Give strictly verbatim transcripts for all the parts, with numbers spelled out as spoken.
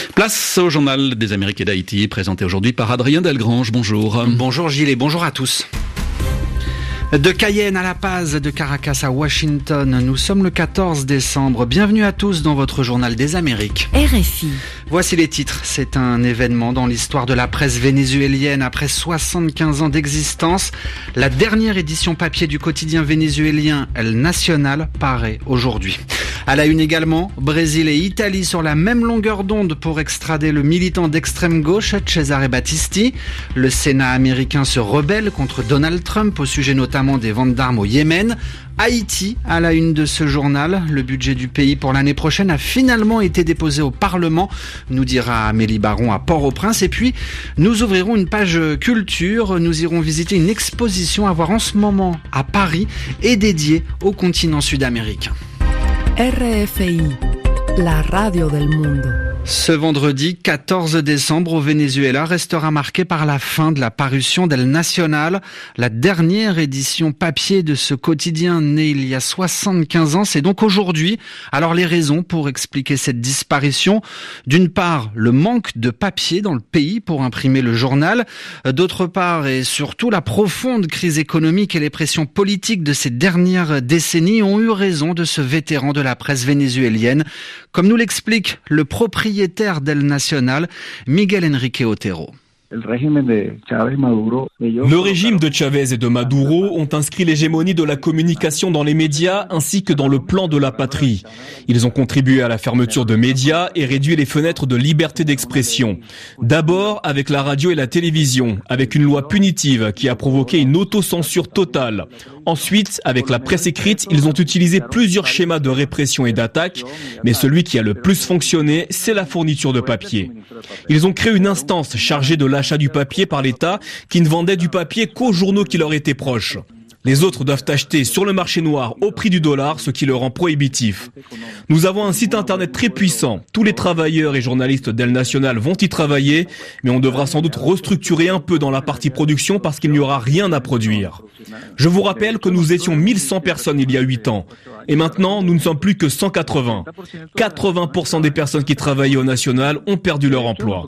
Place au journal des Amériques et d'Haïti, présenté aujourd'hui par Adrien Delgrange. Bonjour. Bonjour Gilles et bonjour à tous. De Cayenne à La Paz, de Caracas à Washington, nous sommes le quatorze décembre. Bienvenue à tous dans votre journal des Amériques. R F I. Voici les titres. C'est un événement dans l'histoire de la presse vénézuélienne. Après soixante-quinze ans d'existence, la dernière édition papier du quotidien vénézuélien El Nacional paraît aujourd'hui. À la une également, Brésil et Italie sur la même longueur d'onde pour extrader le militant d'extrême gauche Cesare Battisti. Le Sénat américain se rebelle contre Donald Trump au sujet notamment des ventes d'armes au Yémen. Haïti, à la une de ce journal, le budget du pays pour l'année prochaine a finalement été déposé au Parlement, nous dira Amélie Baron à Port-au-Prince. Et puis, nous ouvrirons une page culture, nous irons visiter une exposition à voir en ce moment à Paris et dédiée au continent sud-américain. R F I, la radio del mundo. Ce vendredi quatorze décembre au Venezuela restera marqué par la fin de la parution d'El Nacional, la dernière édition papier de ce quotidien né il y a soixante-quinze ans. C'est donc aujourd'hui. Alors les raisons pour expliquer cette disparition, d'une part le manque de papier dans le pays pour imprimer le journal, d'autre part et surtout la profonde crise économique et les pressions politiques de ces dernières décennies ont eu raison de ce vétéran de la presse vénézuélienne, comme nous l'explique le propriétaire d'El Nacional, Miguel Enrique Otero. Le régime de Chavez et de Maduro ont inscrit l'hégémonie de la communication dans les médias ainsi que dans le plan de la patrie. Ils ont contribué à la fermeture de médias et réduit les fenêtres de liberté d'expression. D'abord avec la radio et la télévision, avec une loi punitive qui a provoqué une autocensure totale. Ensuite, avec la presse écrite, ils ont utilisé plusieurs schémas de répression et d'attaque, mais celui qui a le plus fonctionné, c'est la fourniture de papier. Ils ont créé une instance chargée de l'achat du papier par l'État qui ne vendait du papier qu'aux journaux qui leur étaient proches. Les autres doivent acheter sur le marché noir au prix du dollar, ce qui le rend prohibitif. Nous avons un site internet très puissant. Tous les travailleurs et journalistes d'El Nacional vont y travailler, mais on devra sans doute restructurer un peu dans la partie production parce qu'il n'y aura rien à produire. Je vous rappelle que nous étions mille cent personnes il y a huit ans. Et maintenant, nous ne sommes plus que cent quatre-vingts. quatre-vingts pour cent des personnes qui travaillaient au National ont perdu leur emploi.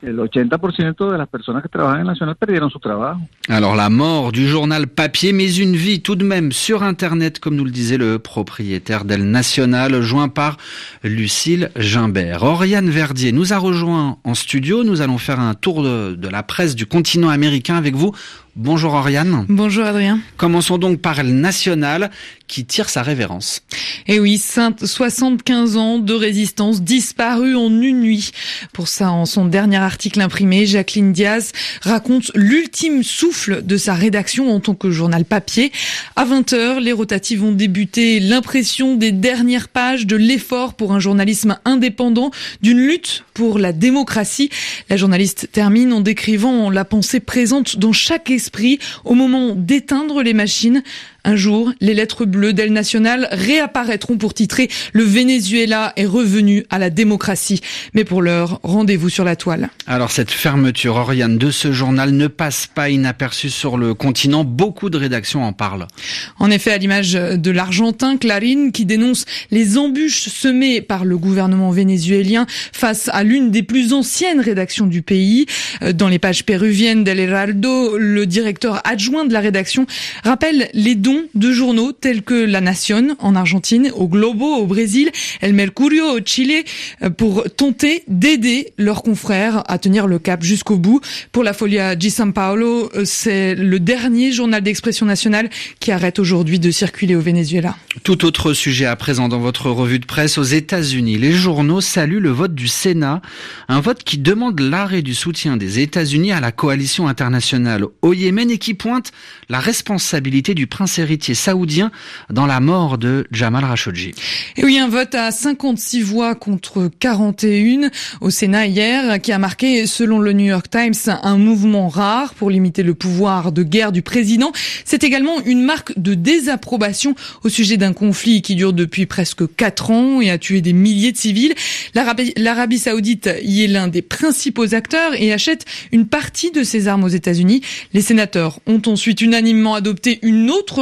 Alors la mort du journal papier, mais une vie tout de même sur Internet, comme nous le disait le propriétaire d'El Nacional, joint par Lucille Gimbert. Oriane Verdier nous a rejoint en studio. Nous allons faire un tour de, de la presse du continent américain avec vous. Bonjour Oriane. Bonjour Adrien. Commençons donc par El Nacional qui tire sa révérence. Et oui, soixante-quinze ans de résistance disparue en une nuit. Pour ça, en son dernier article imprimé, Jacqueline Diaz raconte l'ultime souffle de sa rédaction en tant que journal papier. À vingt heures, les rotatives ont débuté, l'impression des dernières pages de l'effort pour un journalisme indépendant, d'une lutte pour la démocratie. La journaliste termine en décrivant la pensée présente dans chaque esprit au moment d'éteindre les machines. Un jour, les lettres bleues d'El Nacional réapparaîtront pour titrer « Le Venezuela est revenu à la démocratie ». Mais pour l'heure, rendez-vous sur la toile. Alors cette fermeture, Oriane, de ce journal ne passe pas inaperçue sur le continent. Beaucoup de rédactions en parlent. En effet, à l'image de l'Argentin, Clarín, qui dénonce les embûches semées par le gouvernement vénézuélien face à l'une des plus anciennes rédactions du pays. Dans les pages péruviennes d'El Heraldo, le directeur adjoint de la rédaction rappelle les dons de journaux tels que La Nación en Argentine, au Globo au Brésil, El Mercurio au Chili, pour tenter d'aider leurs confrères à tenir le cap jusqu'au bout. Pour la Folia di San Paolo, c'est le dernier journal d'expression nationale qui arrête aujourd'hui de circuler au Venezuela. Tout autre sujet à présent dans votre revue de presse. Aux États-Unis, les journaux saluent le vote du Sénat, un vote qui demande l'arrêt du soutien des États-Unis à la coalition internationale au Yémen et qui pointe la responsabilité du prince héritier saoudien dans la mort de Jamal Khashoggi. Et oui, un vote à cinquante-six voix contre quarante et une au Sénat hier qui a marqué, selon le New York Times, un mouvement rare pour limiter le pouvoir de guerre du président. C'est également une marque de désapprobation au sujet d'un conflit qui dure depuis presque quatre ans et a tué des milliers de civils. L'Arabie, l'Arabie Saoudite y est l'un des principaux acteurs et achète une partie de ses armes aux États-Unis. Les sénateurs ont ensuite unanimement adopté une autre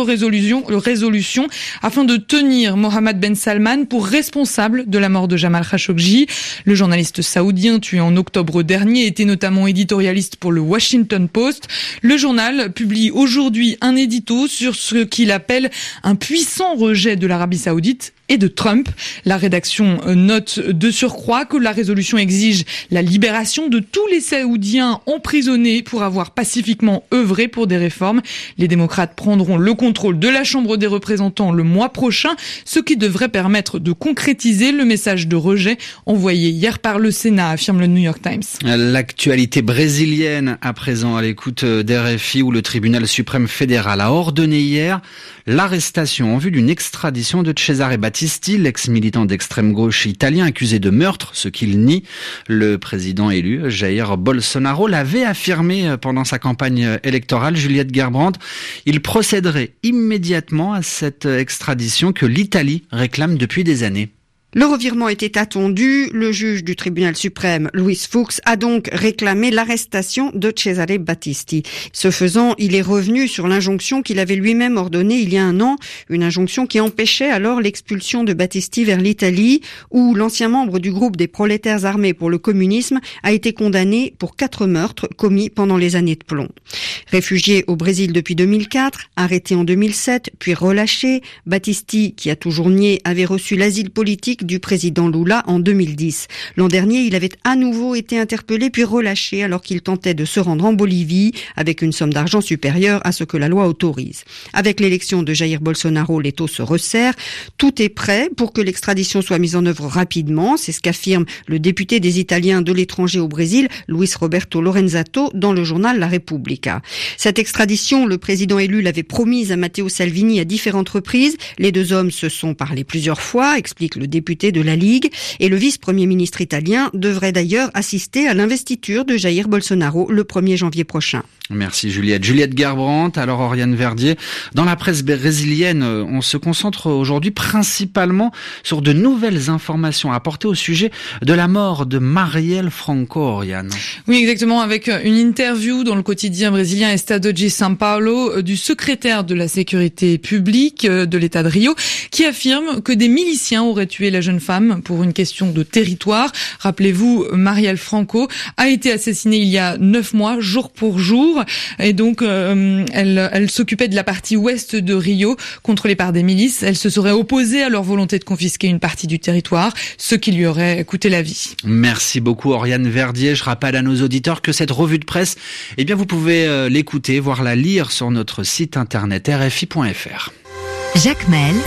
résolution, résolution afin de tenir Mohammed Ben Salman pour responsable de la mort de Jamal Khashoggi. Le journaliste saoudien tué en octobre dernier était notamment éditorialiste pour le Washington Post. Le journal publie aujourd'hui un édito sur ce qu'il appelle un puissant rejet de l'Arabie saoudite et de Trump. La rédaction note de surcroît que la résolution exige la libération de tous les Saoudiens emprisonnés pour avoir pacifiquement œuvré pour des réformes. Les démocrates prendront le contrôle de la Chambre des représentants le mois prochain, ce qui devrait permettre de concrétiser le message de rejet envoyé hier par le Sénat, affirme le New York Times. L'actualité brésilienne à présent à l'écoute d'R F I où le tribunal suprême fédéral a ordonné hier l'arrestation en vue d'une extradition de Cesare Battisti, l'ex-militant d'extrême gauche italien accusé de meurtre, ce qu'il nie. Le président élu, Jair Bolsonaro, l'avait affirmé pendant sa campagne électorale. Juliette Gerbrandt, il procéderait immédiatement à cette extradition que l'Italie réclame depuis des années. Le revirement était attendu. Le juge du tribunal suprême, Luis Fux, a donc réclamé l'arrestation de Cesare Battisti. Ce faisant, il est revenu sur l'injonction qu'il avait lui-même ordonnée il y a un an, une injonction qui empêchait alors l'expulsion de Battisti vers l'Italie, où l'ancien membre du groupe des prolétaires armés pour le communisme a été condamné pour quatre meurtres commis pendant les années de plomb. Réfugié au Brésil depuis deux mille quatre, arrêté en deux mille sept, puis relâché, Battisti, qui a toujours nié, avait reçu l'asile politique du président Lula en deux mille dix. L'an dernier, il avait à nouveau été interpellé puis relâché alors qu'il tentait de se rendre en Bolivie avec une somme d'argent supérieure à ce que la loi autorise. Avec l'élection de Jair Bolsonaro, les taux se resserrent. Tout est prêt pour que l'extradition soit mise en œuvre rapidement. C'est ce qu'affirme le député des Italiens de l'étranger au Brésil, Luis Roberto Lorenzato, dans le journal La Repubblica. Cette extradition, le président élu l'avait promise à Matteo Salvini à différentes reprises. Les deux hommes se sont parlé plusieurs fois, explique le député de la Ligue, et le vice-premier ministre italien devrait d'ailleurs assister à l'investiture de Jair Bolsonaro le premier janvier prochain. Merci Juliette. Juliette Gerbrandt, alors Oriane Verdier. Dans la presse brésilienne, on se concentre aujourd'hui principalement sur de nouvelles informations apportées au sujet de la mort de Marielle Franco, Oriane. Oui, exactement, avec une interview dans le quotidien brésilien Estado de São Paulo du secrétaire de la sécurité publique de l'État de Rio, qui affirme que des miliciens auraient tué la jeune femme pour une question de territoire. Rappelez-vous, Marielle Franco a été assassinée il y a neuf mois, jour pour jour. Et donc, euh, elle, elle s'occupait de la partie ouest de Rio, contrôlée par des milices. Elle se serait opposée à leur volonté de confisquer une partie du territoire, ce qui lui aurait coûté la vie. Merci beaucoup Oriane Verdier. Je rappelle à nos auditeurs que cette revue de presse, eh bien, vous pouvez euh, l'écouter, voire la lire sur notre site internet r f i point f r. Jacques Mel,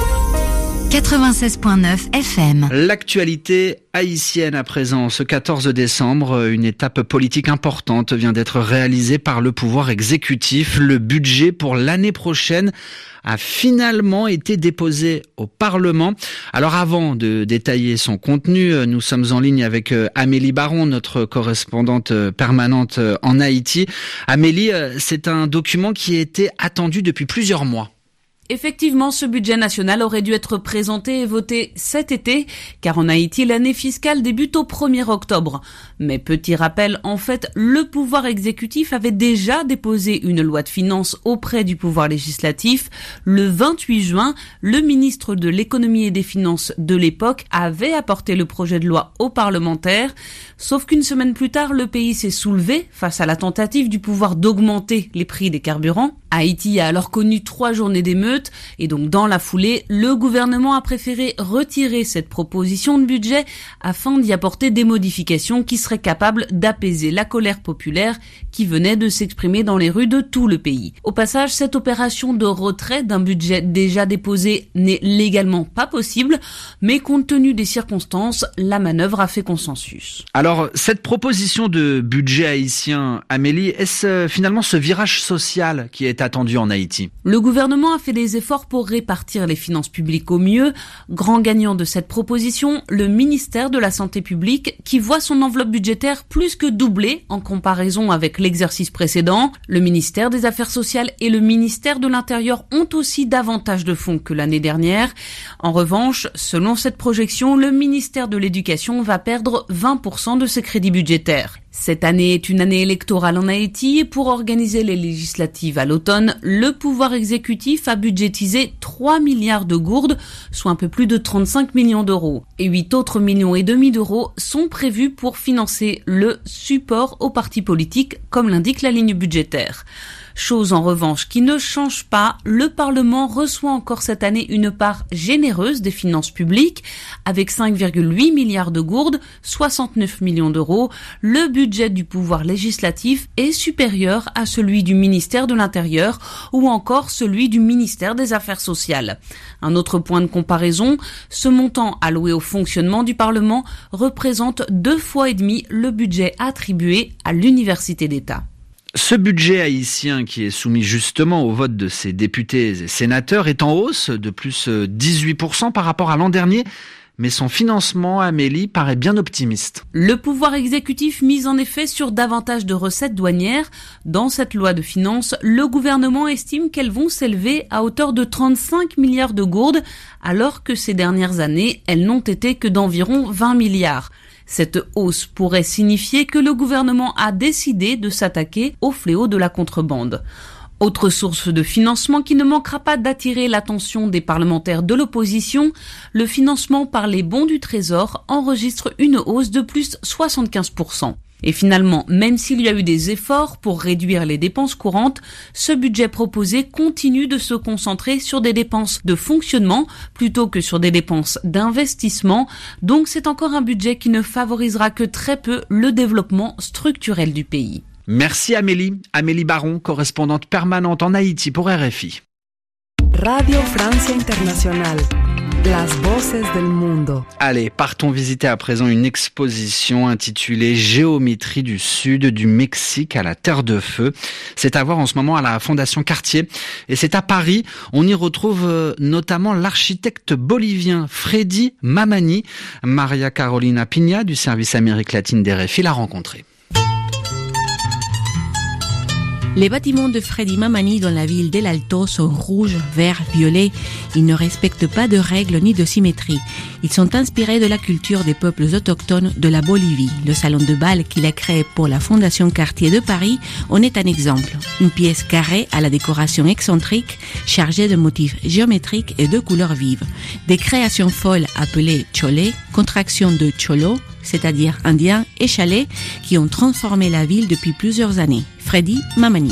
quatre-vingt-seize point neuf F M. L'actualité haïtienne à présent. Ce quatorze décembre, une étape politique importante vient d'être réalisée par le pouvoir exécutif. Le budget pour l'année prochaine a finalement été déposé au Parlement. Alors avant de détailler son contenu, nous sommes en ligne avec Amélie Baron, notre correspondante permanente en Haïti. Amélie, c'est un document qui a été attendu depuis plusieurs mois. Effectivement, ce budget national aurait dû être présenté et voté cet été, car en Haïti, l'année fiscale débute au premier octobre. Mais petit rappel, en fait, le pouvoir exécutif avait déjà déposé une loi de finances auprès du pouvoir législatif. Le vingt-huit juin, le ministre de l'économie et des finances de l'époque avait apporté le projet de loi aux parlementaires. Sauf qu'une semaine plus tard, le pays s'est soulevé face à la tentative du pouvoir d'augmenter les prix des carburants. Haïti a alors connu trois journées d'émeutes et donc dans la foulée, le gouvernement a préféré retirer cette proposition de budget afin d'y apporter des modifications qui seraient capables d'apaiser la colère populaire qui venait de s'exprimer dans les rues de tout le pays. Au passage, cette opération de retrait d'un budget déjà déposé n'est légalement pas possible, mais compte tenu des circonstances, la manœuvre a fait consensus. Alors, cette proposition de budget haïtien, Amélie, est-ce finalement ce virage social qui est attendu en Haïti? Le gouvernement a fait des efforts pour répartir les finances publiques au mieux. Grand gagnant de cette proposition, le ministère de la Santé publique qui voit son enveloppe budgétaire plus que doubler en comparaison avec l'exercice précédent. Le ministère des Affaires sociales et le ministère de l'Intérieur ont aussi davantage de fonds que l'année dernière. En revanche, selon cette projection, le ministère de l'Éducation va perdre vingt pour cent de ses crédits budgétaires. Cette année est une année électorale en Haïti et pour organiser les législatives à l'automne, le pouvoir exécutif a budgétisé trois milliards de gourdes, soit un peu plus de trente-cinq millions d'euros. Et huit autres millions et demi d'euros sont prévus pour financer le support aux partis politiques, comme l'indique la ligne budgétaire. Chose en revanche qui ne change pas, le Parlement reçoit encore cette année une part généreuse des finances publiques. Avec cinq virgule huit milliards de gourdes, soixante-neuf millions d'euros, le budget du pouvoir législatif est supérieur à celui du ministère de l'Intérieur ou encore celui du ministère des Affaires sociales. Un autre point de comparaison, ce montant alloué au fonctionnement du Parlement représente deux fois et demi le budget attribué à l'Université d'État. Ce budget haïtien qui est soumis justement au vote de ses députés et sénateurs est en hausse de plus dix-huit pour cent par rapport à l'an dernier. Mais son financement, Amélie, paraît bien optimiste. Le pouvoir exécutif mise en effet sur davantage de recettes douanières. Dans cette loi de finances, le gouvernement estime qu'elles vont s'élever à hauteur de trente-cinq milliards de gourdes, alors que ces dernières années, elles n'ont été que d'environ vingt milliards. Cette hausse pourrait signifier que le gouvernement a décidé de s'attaquer au fléau de la contrebande. Autre source de financement qui ne manquera pas d'attirer l'attention des parlementaires de l'opposition, le financement par les bons du Trésor enregistre une hausse de plus soixante-quinze pour cent. Et finalement, même s'il y a eu des efforts pour réduire les dépenses courantes, ce budget proposé continue de se concentrer sur des dépenses de fonctionnement plutôt que sur des dépenses d'investissement. Donc c'est encore un budget qui ne favorisera que très peu le développement structurel du pays. Merci Amélie. Amélie Baron, correspondante permanente en Haïti pour R F I. Radio Francia Internacional. Las voces del mundo. Allez, partons visiter à présent une exposition intitulée Géométrie du Sud, du Mexique à la Terre de Feu. C'est à voir en ce moment à la Fondation Cartier. Et c'est à Paris. On y retrouve notamment l'architecte bolivien Freddy Mamani. Maria Carolina Piña du service Amérique latine d'R F I l'a rencontré. Les bâtiments de Freddy Mamani dans la ville d'El Alto sont rouges, verts, violets. Ils ne respectent pas de règles ni de symétrie. Ils sont inspirés de la culture des peuples autochtones de la Bolivie. Le salon de bal qu'il a créé pour la Fondation Cartier de Paris en est un exemple. Une pièce carrée à la décoration excentrique, chargée de motifs géométriques et de couleurs vives. Des créations folles appelées cholé, contraction de cholo, c'est-à-dire indien et chalet, qui ont transformé la ville depuis plusieurs années. Freddy Mamani.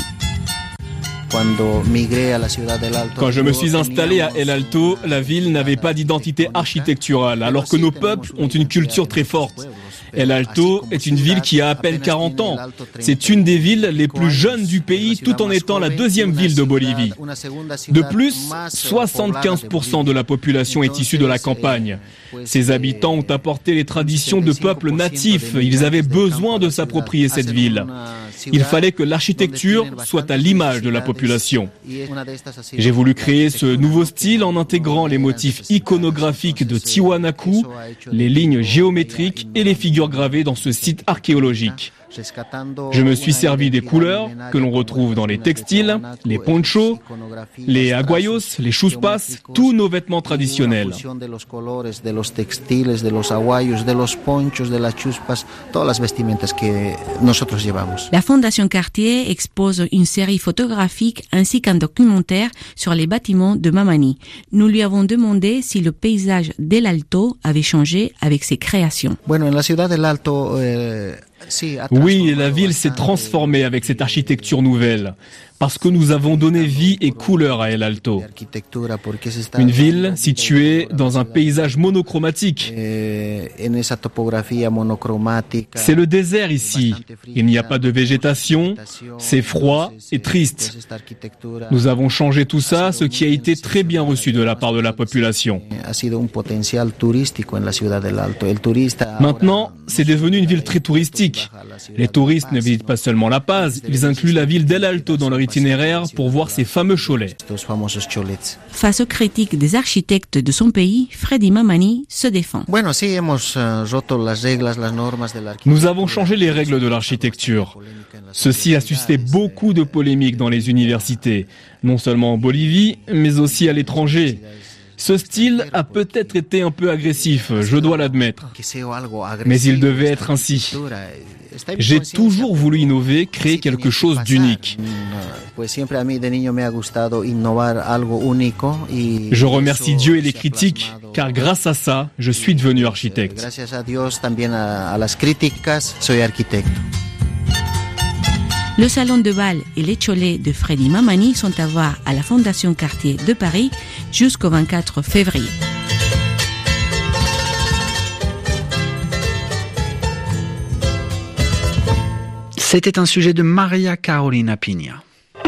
Quand je me suis installé à El Alto, la ville n'avait pas d'identité architecturale, alors que nos peuples ont une culture très forte. El Alto est une ville qui a à peine quarante ans. C'est une des villes les plus jeunes du pays, tout en étant la deuxième ville de Bolivie. De plus, soixante-quinze pour cent de la population est issue de la campagne. Ses habitants ont apporté les traditions de peuples natifs. Ils avaient besoin de s'approprier cette ville. Il fallait que l'architecture soit à l'image de la population. J'ai voulu créer ce nouveau style en intégrant les motifs iconographiques de Tiwanaku, les lignes géométriques et les figures gravées dans ce site archéologique. Je me suis servi des couleurs que l'on retrouve dans les textiles, les ponchos, les aguayos, les chuspas, tous nos vêtements traditionnels. La Fondation Cartier expose une série photographique ainsi qu'un documentaire sur les bâtiments de Mamani. Nous lui avons demandé si le paysage d'El Alto avait changé avec ses créations. Oui, la ville s'est transformée avec cette architecture nouvelle, parce que nous avons donné vie et couleur à El Alto. Une ville située dans un paysage monochromatique. C'est le désert ici. Il n'y a pas de végétation, c'est froid et triste. Nous avons changé tout ça, ce qui a été très bien reçu de la part de la population. Maintenant, c'est devenu une ville très touristique. Les touristes ne visitent pas seulement La Paz, ils incluent la ville d'El Alto dans leur itinéraire pour voir ces fameux cholets. Face aux critiques des architectes de son pays, Freddy Mamani se défend. Nous avons changé les règles de l'architecture. Ceci a suscité beaucoup de polémiques dans les universités, non seulement en Bolivie, mais aussi à l'étranger. Ce style a peut-être été un peu agressif, je dois l'admettre. Mais il devait être ainsi. J'ai toujours voulu innover, créer quelque chose d'unique. Je remercie Dieu et les critiques, car grâce à ça, je suis devenu architecte. Le salon de bal et les cholets de Freddy Mamani sont à voir à la Fondation Cartier de Paris jusqu'au vingt-quatre février. C'était un sujet de Maria Carolina Pigna.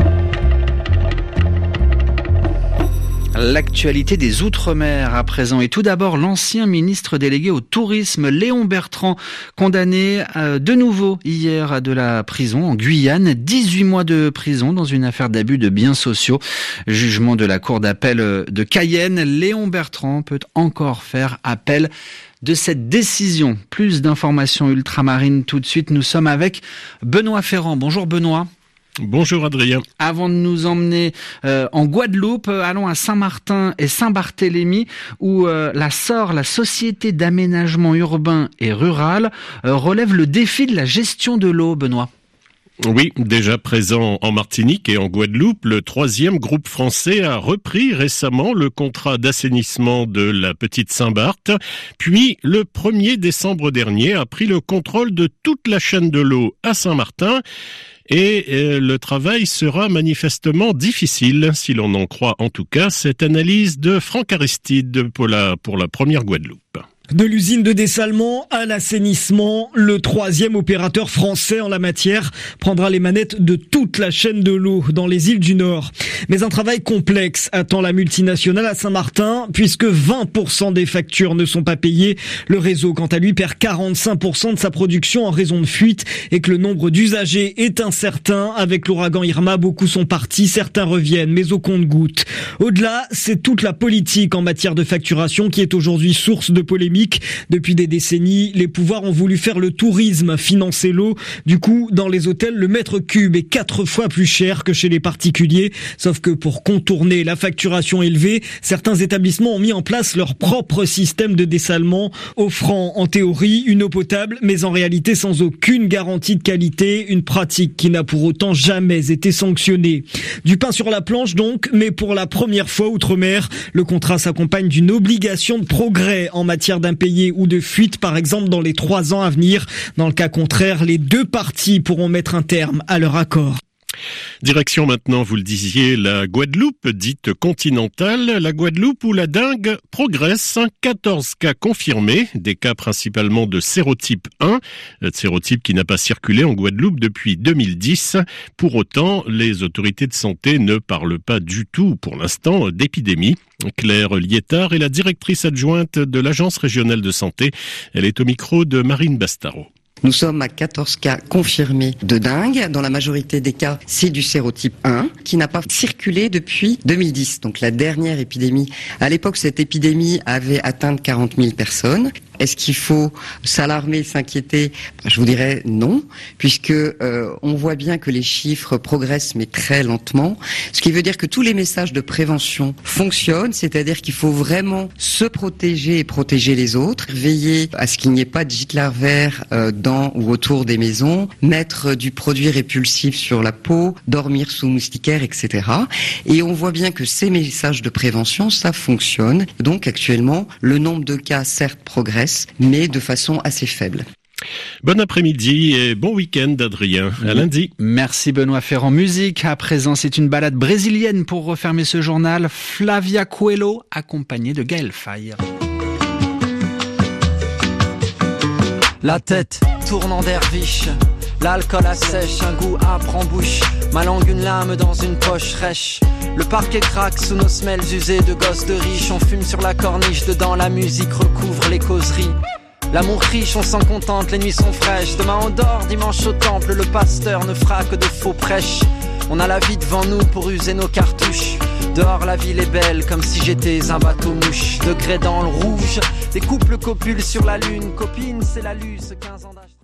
L'actualité des Outre-mer à présent. Et tout d'abord, l'ancien ministre délégué au tourisme, Léon Bertrand, condamné euh, de nouveau hier à de la prison en Guyane. dix-huit mois de prison dans une affaire d'abus de biens sociaux. Jugement de la cour d'appel de Cayenne. Léon Bertrand peut encore faire appel de cette décision. Plus d'informations ultramarines tout de suite. Nous sommes avec Benoît Ferrand. Bonjour Benoît. Bonjour Adrien. Avant de nous emmener euh, en Guadeloupe, allons à Saint-Martin et Saint-Barthélemy où euh, la S O R, la Société d'aménagement urbain et rural, euh, relève le défi de la gestion de l'eau, Benoît. Oui, déjà présent en Martinique et en Guadeloupe, le troisième groupe français a repris récemment le contrat d'assainissement de la Petite Saint-Barth, puis le premier décembre dernier a pris le contrôle de toute la chaîne de l'eau à Saint-Martin. Et euh, le travail sera manifestement difficile, si l'on en croit en tout cas cette analyse de Franck Aristide pour la, pour la première Guadeloupe. De l'usine de dessalement à l'assainissement, le troisième opérateur français en la matière prendra les manettes de toute la chaîne de l'eau dans les îles du Nord. Mais un travail complexe attend la multinationale à Saint-Martin, puisque vingt pour cent des factures ne sont pas payées. Le réseau, quant à lui, perd quarante-cinq pour cent de sa production en raison de fuite et que le nombre d'usagers est incertain. Avec l'ouragan Irma, beaucoup sont partis, certains reviennent, mais au compte-gouttes. Au-delà, c'est toute la politique en matière de facturation qui est aujourd'hui source de polémique. Depuis des décennies, les pouvoirs ont voulu faire le tourisme financer l'eau. Du coup, dans les hôtels, le mètre cube est quatre fois plus cher que chez les particuliers. Sauf que pour contourner la facturation élevée, certains établissements ont mis en place leur propre système de dessalement, offrant en théorie une eau potable, mais en réalité sans aucune garantie de qualité, une pratique qui n'a pour autant jamais été sanctionnée. Du pain sur la planche donc, mais pour la première fois outre-mer, le contrat s'accompagne d'une obligation de progrès en matière d'impayés ou de fuite, par exemple, dans les trois ans à venir. Dans le cas contraire, les deux parties pourront mettre un terme à leur accord. Direction maintenant, vous le disiez, la Guadeloupe, dite continentale, la Guadeloupe où la dengue progresse, quatorze cas confirmés, des cas principalement de sérotype un, sérotype qui n'a pas circulé en Guadeloupe depuis deux mille dix. Pour autant, les autorités de santé ne parlent pas du tout, pour l'instant, d'épidémie. Claire Liétard est la directrice adjointe de l'Agence régionale de santé. Elle est au micro de Marine Bastaro. Nous sommes à quatorze cas confirmés de dengue. Dans la majorité des cas, c'est du sérotype un qui n'a pas circulé depuis deux mille dix. Donc la dernière épidémie. À l'époque, cette épidémie avait atteint quarante mille personnes. Est-ce qu'il faut s'alarmer, s'inquiéter ? Je vous dirais non, puisque euh, on voit bien que les chiffres progressent, mais très lentement. Ce qui veut dire que tous les messages de prévention fonctionnent, c'est-à-dire qu'il faut vraiment se protéger et protéger les autres, veiller à ce qu'il n'y ait pas de gîte larvaire euh, dans ou autour des maisons, mettre du produit répulsif sur la peau, dormir sous moustiquaire, et cetera. Et on voit bien que ces messages de prévention, ça fonctionne. Donc actuellement, le nombre de cas, certes, progresse, mais de façon assez faible. Bon après-midi et bon week-end, Adrien. À lundi. Merci Benoît Ferrand. Musique à présent, c'est une balade brésilienne pour refermer ce journal. Flavia Coelho, accompagnée de Gaël Faye. La tête tourne en derviche, l'alcool assèche, un goût âpre en bouche, ma langue une lame dans une poche rêche. Le parquet craque sous nos semelles usées de gosses de riches, on fume sur la corniche, dedans la musique recouvre les causeries. L'amour riche, on s'en contente, les nuits sont fraîches. Demain on dort, dimanche au temple, le pasteur ne fera que de faux prêches. On a la vie devant nous pour user nos cartouches. Dehors la ville est belle, comme si j'étais un bateau mouche. Degré dans le rouge, des couples copulent sur la lune. Copine, c'est la luce, quinze ans d'âge.